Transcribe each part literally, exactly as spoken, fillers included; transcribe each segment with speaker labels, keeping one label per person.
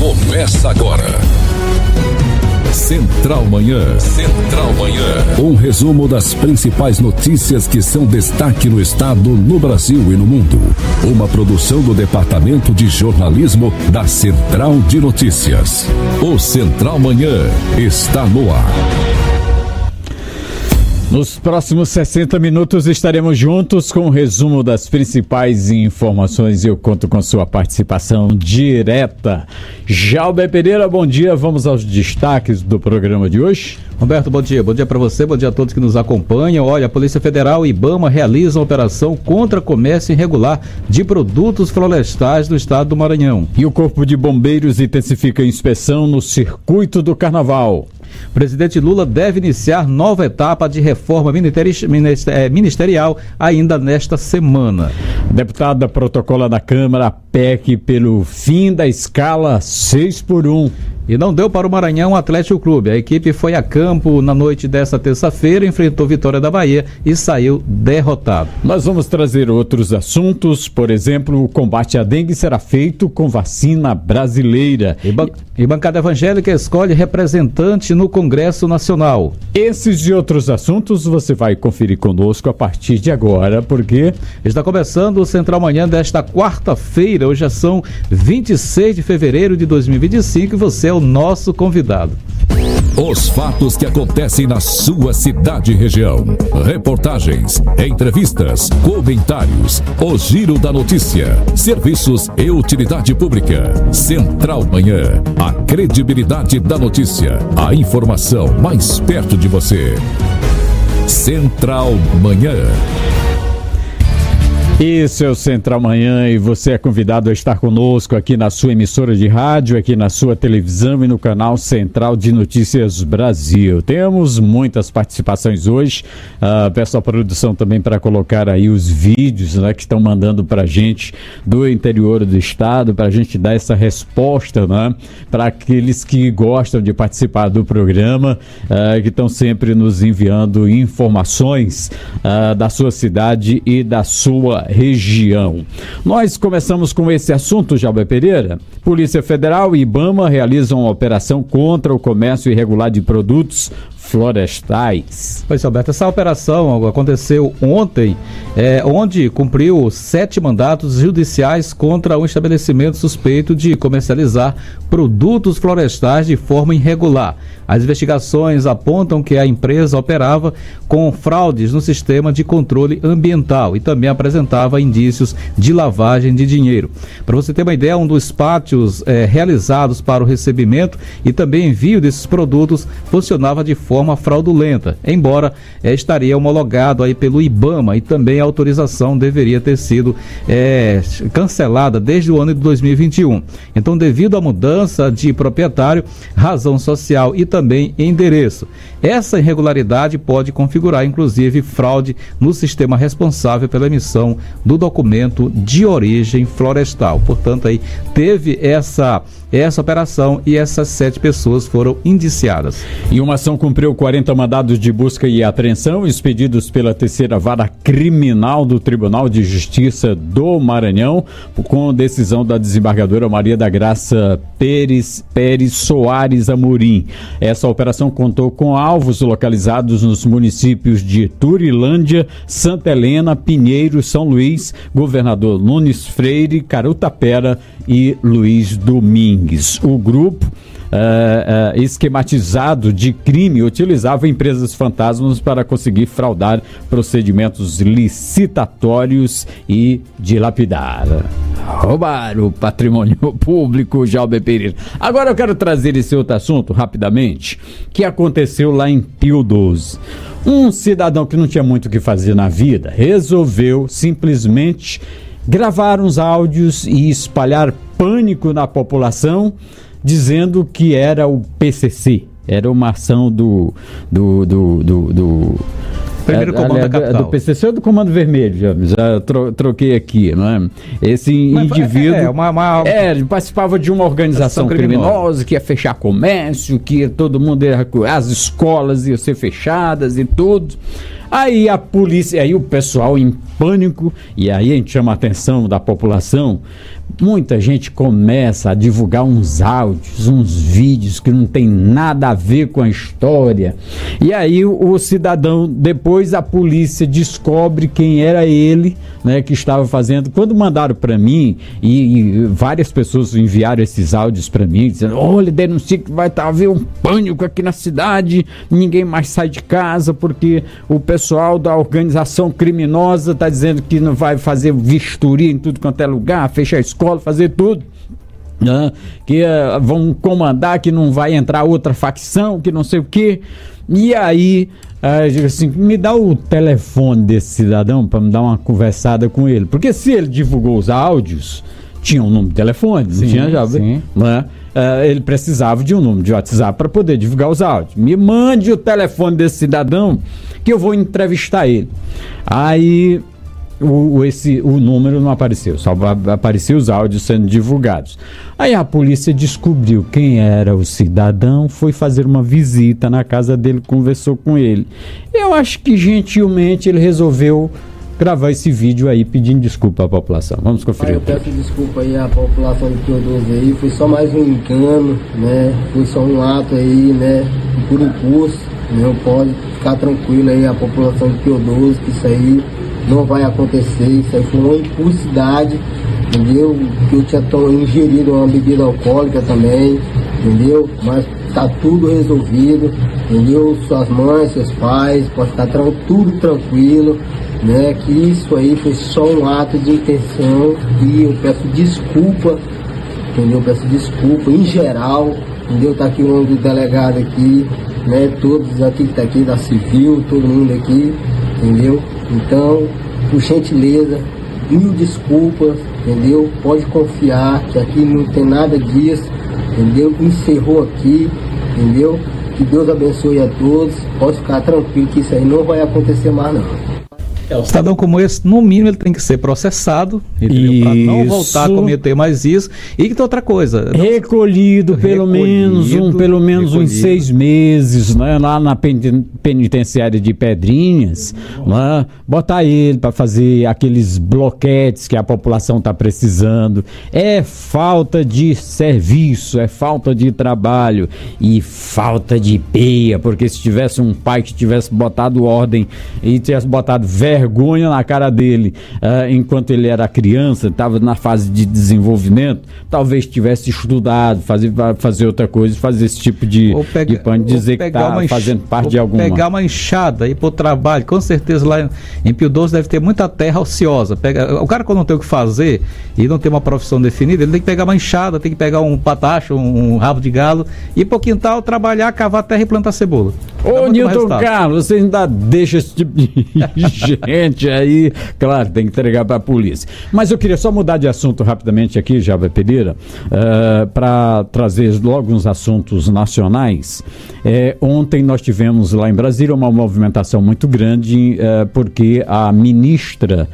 Speaker 1: Começa agora. Central Manhã. Central Manhã. Um resumo das principais notícias que são destaque no estado, no Brasil e no mundo. Uma produção do Departamento de Jornalismo da Central de Notícias. O Central Manhã está no ar.
Speaker 2: Nos próximos sessenta minutos estaremos juntos com o resumo das principais informações e eu conto com sua participação direta. Jalber Pereira, bom dia. Vamos aos destaques do programa de hoje.
Speaker 3: Roberto, bom dia. Bom dia para você, bom dia a todos que nos acompanham. Olha, a Polícia Federal e IBAMA realizam operação contra comércio irregular de produtos florestais do estado do Maranhão.
Speaker 2: E o Corpo de Bombeiros intensifica a inspeção no circuito do Carnaval.
Speaker 3: Presidente Lula deve iniciar nova etapa de reforma ministerial ainda nesta semana.
Speaker 2: Deputada protocola na Câmara a P E C pelo fim da escala seis por um.
Speaker 3: E não deu para o Maranhão Atlético Clube. A equipe foi a campo na noite desta terça-feira, enfrentou Vitória da Bahia e saiu derrotado.
Speaker 2: Nós vamos trazer outros assuntos, por exemplo, o combate à dengue será feito com vacina brasileira.
Speaker 3: E, ban- e bancada evangélica escolhe representante no Congresso Nacional.
Speaker 2: Esses e outros assuntos você vai conferir conosco a partir de agora, porque
Speaker 3: está começando o Central Manhã desta quarta-feira. Hoje já são vinte e seis de fevereiro de dois mil e vinte e cinco e você é o nosso convidado.
Speaker 1: Os fatos que acontecem na sua cidade e região. Reportagens, entrevistas, comentários. O Giro da Notícia. Serviços e utilidade pública. Central Manhã. A credibilidade da notícia. A informação mais perto de você. Central Manhã.
Speaker 2: Esse é o Central Manhã e você é convidado a estar conosco aqui na sua emissora de rádio, aqui na sua televisão e no canal Central de Notícias Brasil. Temos muitas participações hoje, uh, peço à produção também para colocar aí os vídeos, né, que estão mandando para a gente do interior do estado, para a gente dar essa resposta, né, para aqueles que gostam de participar do programa, uh, que estão sempre nos enviando informações uh, da sua cidade e da sua região. Nós começamos com esse assunto, Jalber Pereira. Polícia Federal e IBAMA realizam uma operação contra o comércio irregular de produtos florestais.
Speaker 3: Pois, Alberto, essa operação aconteceu ontem, é, onde cumpriu sete mandatos judiciais contra um estabelecimento suspeito de comercializar produtos florestais de forma irregular. As investigações apontam que a empresa operava com fraudes no sistema de controle ambiental e também apresentava indícios de lavagem de dinheiro. Para você ter uma ideia, um dos pátios é, realizados para o recebimento e também envio desses produtos funcionava de forma fraudulenta, embora é, estaria homologado aí pelo IBAMA e também a autorização deveria ter sido é, cancelada desde o ano de dois mil e vinte e um. Então, devido à mudança de proprietário, razão social e também endereço, essa irregularidade pode configurar inclusive fraude no sistema responsável pela emissão do documento de origem florestal. Portanto, aí teve essa essa operação e essas sete pessoas foram indiciadas.
Speaker 2: E uma ação cumpriu quarenta mandados de busca e apreensão expedidos pela terceira vara criminal do Tribunal de Justiça do Maranhão, com decisão da desembargadora Maria da Graça Pérez, Pérez Soares Amorim. Essa operação contou com alvos localizados nos municípios de Turilândia, Santa Helena, Pinheiro, São Luís, Governador Nunes Freire, Carutapera e Luiz Domingues. O grupo Uh, uh, esquematizado de crime utilizava empresas fantasmas para conseguir fraudar procedimentos licitatórios e dilapidar, roubar o patrimônio público. Jalber Pereira. Agora eu quero trazer esse outro assunto rapidamente, que aconteceu lá em Pio doze. Um cidadão que não tinha muito o que fazer na vida resolveu simplesmente gravar uns áudios e espalhar pânico na população, dizendo que era o P C C, era uma ação do do do, do, do
Speaker 3: Primeiro comando
Speaker 2: é,
Speaker 3: da capital.
Speaker 2: Do P C C ou do Comando Vermelho, já, já tro, troquei aqui, não é? Esse Mas, indivíduo
Speaker 3: é, uma, uma...
Speaker 2: É, participava de uma organização criminosa. criminosa que ia fechar comércio, que todo mundo ia, as escolas iam ser fechadas e tudo. Aí a polícia, aí o pessoal em pânico, e aí a gente chama a atenção da população. Muita gente começa a divulgar uns áudios, uns vídeos que não tem nada a ver com a história. E aí o, o cidadão, depois a polícia descobre quem era ele, né, que estava fazendo. Quando mandaram para mim, e, e várias pessoas enviaram esses áudios para mim, dizendo: olha, denuncia que vai tá, haver um pânico aqui na cidade, ninguém mais sai de casa, porque o pessoal da organização criminosa está dizendo que não vai fazer vistoria em tudo quanto é lugar, fechar a escola, fazer tudo, né? Que uh, vão comandar, que não vai entrar outra facção, que não sei o que. E aí uh, eu digo assim: me dá o telefone desse cidadão para me dar uma conversada com ele, porque se ele divulgou os áudios, tinha um número de telefone, não
Speaker 3: sim,
Speaker 2: tinha já,
Speaker 3: sim.
Speaker 2: Né? Uh, ele precisava de um número de WhatsApp para poder divulgar os áudios. Me mande o telefone desse cidadão que eu vou entrevistar ele. Aí O, esse, o número não apareceu, só apareceu os áudios sendo divulgados. Aí a polícia descobriu quem era o cidadão, foi fazer uma visita na casa dele, conversou com ele. Eu acho que gentilmente ele resolveu gravar esse vídeo aí pedindo desculpa à população. Vamos conferir.
Speaker 4: Eu peço desculpa aí à população de Teodoro aí, foi só mais um engano, né? Foi só um ato aí, né? Por impulso, não pode ficar tranquilo aí a população de Teodoro, que isso aí não vai acontecer, isso aí foi uma impulsidade, entendeu? Que eu tinha ingerido uma bebida alcoólica também, entendeu? Mas tá tudo resolvido, entendeu? Suas mães, seus pais, pode ficar tran- tudo tranquilo, né? Que isso aí foi só um ato de intenção e eu peço desculpa, entendeu? Eu peço desculpa em geral, entendeu? Tá aqui o nome do delegado aqui, né? Todos aqui que tá aqui da Civil, todo mundo aqui, entendeu? Então, por gentileza, mil desculpas, entendeu? Pode confiar que aqui não tem nada disso, entendeu? Encerrou aqui, entendeu? Que Deus abençoe a todos, pode ficar tranquilo que isso aí não vai acontecer mais não.
Speaker 3: É, um cidadão como esse, no mínimo, ele tem que ser processado para não voltar a cometer mais isso. E que tem outra coisa.
Speaker 2: Recolhido, pelo
Speaker 3: recolhido,
Speaker 2: menos um, pelo menos uns seis meses, né, lá na penitenciária de Pedrinhas, né, botar ele para fazer aqueles bloquetes que a população está precisando. É falta de serviço, é falta de trabalho e falta de peia, porque se tivesse um pai que tivesse botado ordem e tivesse botado vergonha vergonha na cara dele uh, enquanto ele era criança, estava na fase de desenvolvimento, talvez tivesse estudado, fazer, fazer outra coisa, fazer esse tipo de, pega, de pano, dizer que está fazendo parte de alguma.
Speaker 3: Pegar uma enxada, ir para o trabalho, com certeza lá em Pio doze deve ter muita terra ociosa. Pega, o cara, quando não tem o que fazer e não tem uma profissão definida, ele tem que pegar uma enxada, tem que pegar um patacho, um, um rabo de galo, ir para o quintal, trabalhar, cavar terra e plantar cebola.
Speaker 2: Ô Nilton Carlos, você ainda deixa esse tipo de gente aí, claro, tem que entregar para a polícia. Mas eu queria só mudar de assunto rapidamente aqui, Jaber Pereira, uh, para trazer logo uns assuntos nacionais. É, ontem nós tivemos lá em Brasília uma movimentação muito grande, uh, porque a ministra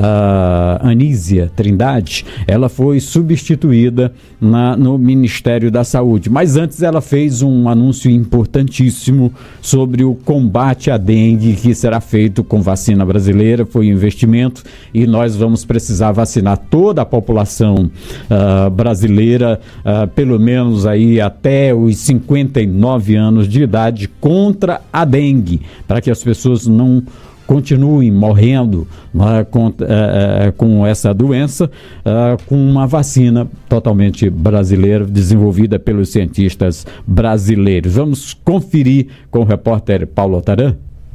Speaker 2: uh, Anísia Trindade, ela foi substituída na, no Ministério da Saúde. Mas antes ela fez um anúncio importantíssimo sobre o combate à dengue, que será feito com vacina brasileira. Foi um investimento e nós vamos precisar vacinar toda a população uh, brasileira, uh, pelo menos aí até os cinquenta e nove anos de idade, contra a dengue, para que as pessoas não continuem morrendo uh, com, uh, uh, com essa doença, uh, com uma vacina totalmente brasileira, desenvolvida pelos cientistas brasileiros. Vamos conferir com o repórter Paulo Otaran.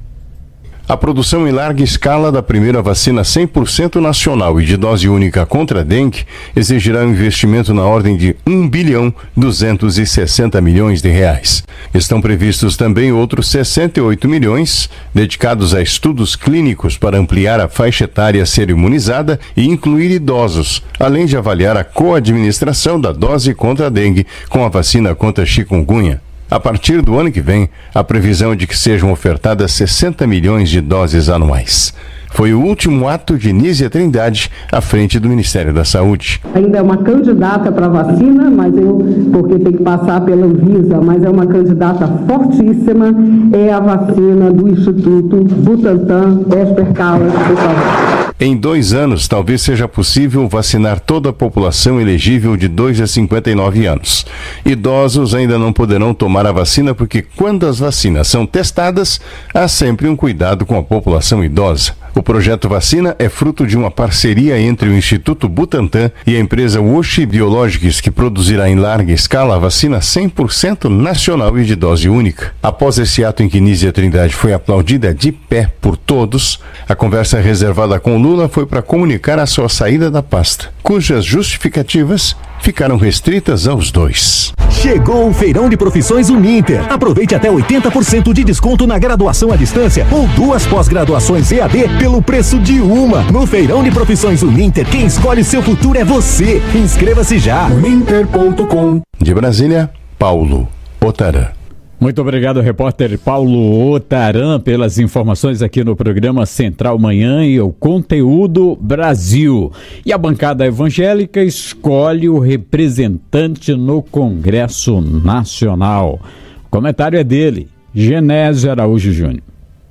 Speaker 5: A produção em larga escala da primeira vacina cem por cento nacional e de dose única contra a dengue exigirá um investimento na ordem de um bilhão duzentos e sessenta milhões de reais. Estão previstos também outros sessenta e oito milhões dedicados a estudos clínicos para ampliar a faixa etária a ser imunizada e incluir idosos, além de avaliar a coadministração da dose contra a dengue com a vacina contra a chikungunya. A partir do ano que vem, a previsão é de que sejam ofertadas sessenta milhões de doses anuais. foi o último ato de Nízia Trindade à frente do Ministério da Saúde.
Speaker 6: Ainda é uma candidata para vacina, mas eu, porque tem que passar pela Anvisa, mas é uma candidata fortíssima, é a vacina do Instituto Butantan, Esper Callas, por favor.
Speaker 5: Em dois anos, talvez seja possível vacinar toda a população elegível de dois a cinquenta e nove anos. Idosos ainda não poderão tomar a vacina porque, quando as vacinas são testadas, há sempre um cuidado com a população idosa. O projeto Vacina é fruto de uma parceria entre o Instituto Butantan e a empresa WuXi Biologics, que produzirá em larga escala a vacina cem por cento nacional e de dose única. Após esse ato em que Nízia Trindade foi aplaudida de pé por todos, a conversa reservada com Lula foi para comunicar a sua saída da pasta, cujas justificativas ficaram restritas aos dois.
Speaker 7: Chegou o Feirão de Profissões Uninter. Aproveite até oitenta por cento de desconto na graduação à distância ou duas pós-graduações E A D pelo preço de uma. No Feirão de Profissões Uninter, quem escolhe seu futuro é você. Inscreva-se já. uninter ponto com.
Speaker 5: De Brasília, Paulo Otaran.
Speaker 2: Muito obrigado, repórter Paulo Otaran, pelas informações aqui no programa Central Manhã e o Conteúdo Brasil. E a bancada evangélica escolhe o representante no Congresso Nacional. O comentário é dele, Genésio Araújo Júnior.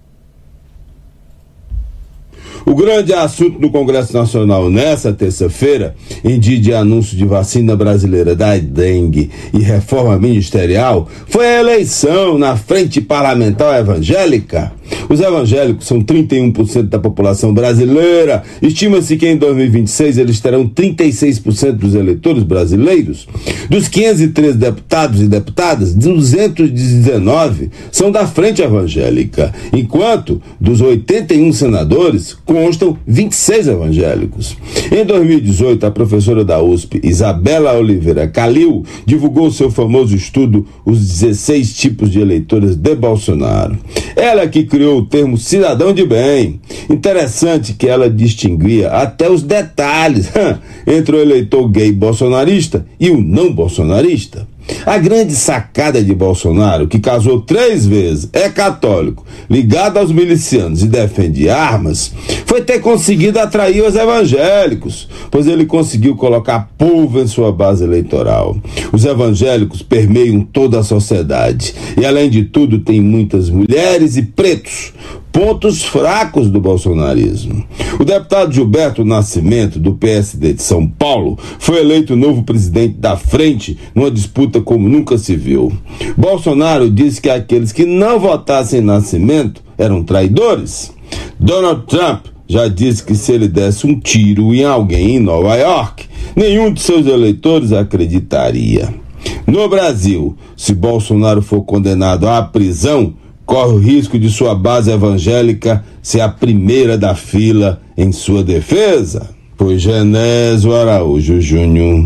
Speaker 8: O grande assunto do Congresso Nacional nessa terça-feira, em dia de anúncio de vacina brasileira da dengue e reforma ministerial, foi a eleição na Frente Parlamentar Evangélica. Os evangélicos são trinta e um por cento da população brasileira. Estima-se que em dois mil e vinte e seis eles terão trinta e seis por cento dos eleitores brasileiros. Dos quinhentos e treze deputados e deputadas, duzentos e dezenove são da Frente Evangélica, enquanto dos oitenta e um senadores constam vinte e seis evangélicos. Em dois mil e dezoito, a professora da U S P, Isabela Oliveira Calil, divulgou seu famoso estudo Os dezesseis tipos de eleitores de Bolsonaro. Ela que criou o termo cidadão de bem. Interessante que ela distinguia até os detalhes entre o eleitor gay bolsonarista e o não bolsonarista. A grande sacada de Bolsonaro, que casou três vezes, é católico, ligado aos milicianos e defende armas, foi ter conseguido atrair os evangélicos, pois ele conseguiu colocar povo em sua base eleitoral. Os evangélicos permeiam toda a sociedade e, além de tudo, tem muitas mulheres e pretos, pontos fracos do bolsonarismo. O deputado Gilberto Nascimento, do P S D de São Paulo, foi eleito novo presidente da Frente numa disputa como nunca se viu. Bolsonaro disse que aqueles que não votassem em Nascimento eram traidores. Donald Trump já disse que se ele desse um tiro em alguém em Nova York, nenhum de seus eleitores acreditaria. No Brasil, se Bolsonaro for condenado à prisão, corre o risco de sua base evangélica ser a primeira da fila em sua defesa. Pois Genésio Araújo Júnior,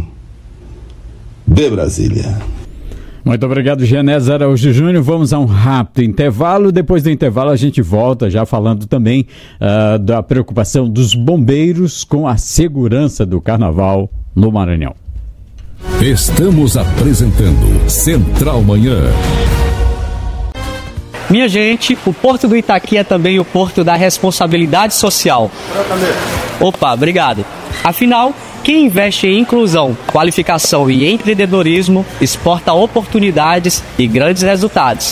Speaker 8: de Brasília.
Speaker 2: Muito obrigado, Genésio Araújo Júnior. Vamos a um rápido intervalo. Depois do intervalo a gente volta já falando também uh, da preocupação dos bombeiros com a segurança do carnaval no Maranhão.
Speaker 1: Estamos apresentando Central Manhã.
Speaker 9: Minha gente, o Porto do Itaqui é também o Porto da responsabilidade social. Opa, obrigado. Afinal, quem investe em inclusão, qualificação e empreendedorismo exporta oportunidades e grandes resultados.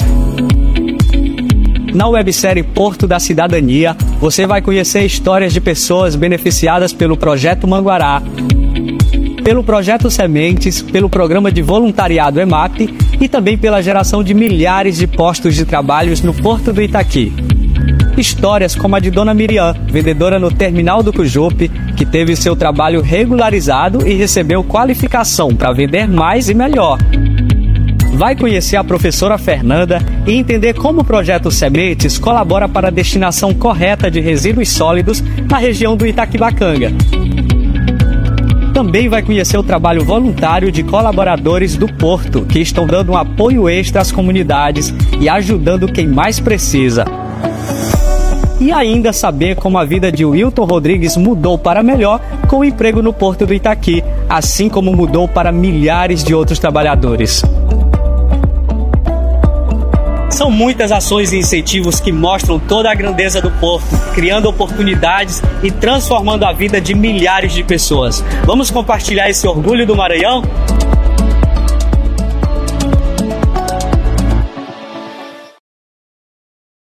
Speaker 9: Na websérie Porto da Cidadania, você vai conhecer histórias de pessoas beneficiadas pelo Projeto Manguará, pelo Projeto Sementes, pelo Programa de Voluntariado EMAP e também pela geração de milhares de postos de trabalho no Porto do Itaqui. Histórias como a de Dona Miriam, vendedora no Terminal do Cujupe, que teve seu trabalho regularizado e recebeu qualificação para vender mais e melhor. Vai conhecer a professora Fernanda e entender como o Projeto Sementes colabora para a destinação correta de resíduos sólidos na região do Itaquibacanga. Também vai conhecer o trabalho voluntário de colaboradores do Porto, que estão dando um apoio extra às comunidades e ajudando quem mais precisa. E ainda saber como a vida de Wilton Rodrigues mudou para melhor com o emprego no Porto do Itaqui, assim como mudou para milhares de outros trabalhadores. São muitas ações e incentivos que mostram toda a grandeza do porto, criando oportunidades e transformando a vida de milhares de pessoas. Vamos compartilhar esse orgulho do Maranhão?